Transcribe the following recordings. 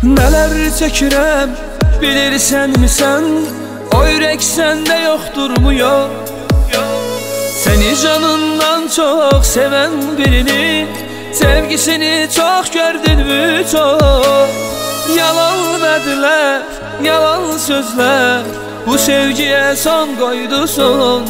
Nələr çəkirəm, bilirsənmi sən? O ürək səndə yoxdurmu yox? Səni canından çox sevən birini, sevgisini çox gördünmü çox? Yalan dedilər, yalan sözlər, bu sevgiyə son qoydu son.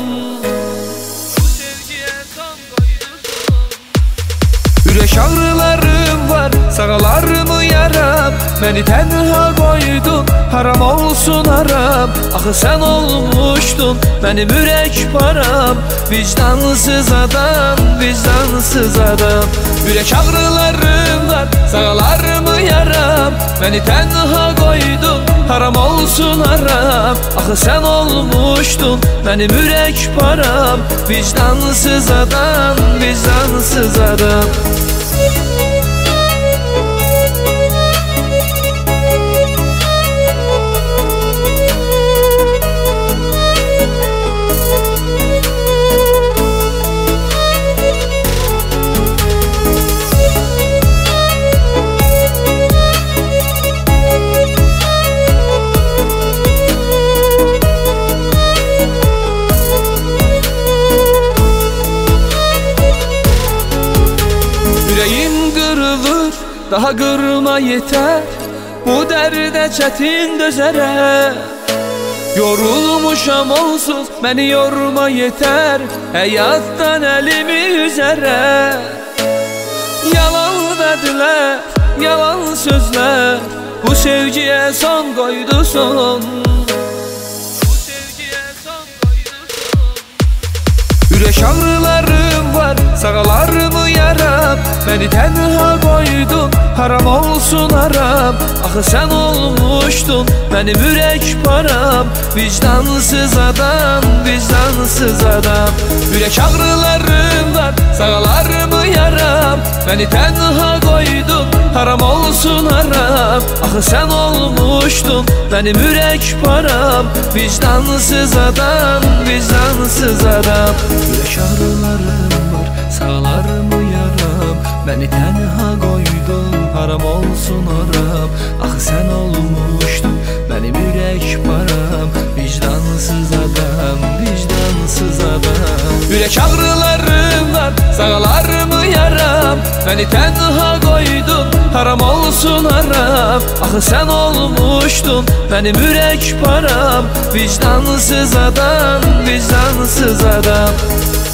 Ürək ağrılarım var, sağalarımı yaram. Məni tənha qoydun, haram olsun haram. Axı sən olmuşdun mənim ürək param. Vicdansız adam, vicdansız adam. Ürək ağrılarım var, sağalarımı yaram. Məni tənha qoydun, haram olsun haram. Axı sən olmuşdun mənim ürək param. Vicdansız adam, vicdansız adam. Ürəyim qırılır, daha qırma yetər. Bu dərdə çətin dözərəm. Yorulmuşam onsuz, məni yorma yetər. Həyatdan əlimi üzərəm. Yalan dedilər, yalan sözlər, bu sevgiyə son qoydu son. Ürək ağrılarım var, sağalarımı yaram. Məni tənha qoydun, haram olsun haram. Axı sən olmuşdun mənim ürək param. Vicdansız adam, vicdansız adam. Ürək ağrılarım var, sağalarımı yaram. Məni tənha qoydun, haram olsun haram. Axı sən olmuşdun mənim ürək param. Vicdansız adam, vicdansız adam. Ürək ağrılarım var, sağalarımı yaram. Məni tənha qoydun, haram olsun haram. Axı sən olmuşdun mənim ürək param. Vicdansız adam, vicdansız adam. Ürək ağrılarım var, sağalarımı yaram. Məni tənha qoydun, haram olsun haram. Axı sən olmuşdun mənim ürək param. Vicdansız adam, vicdansız adam.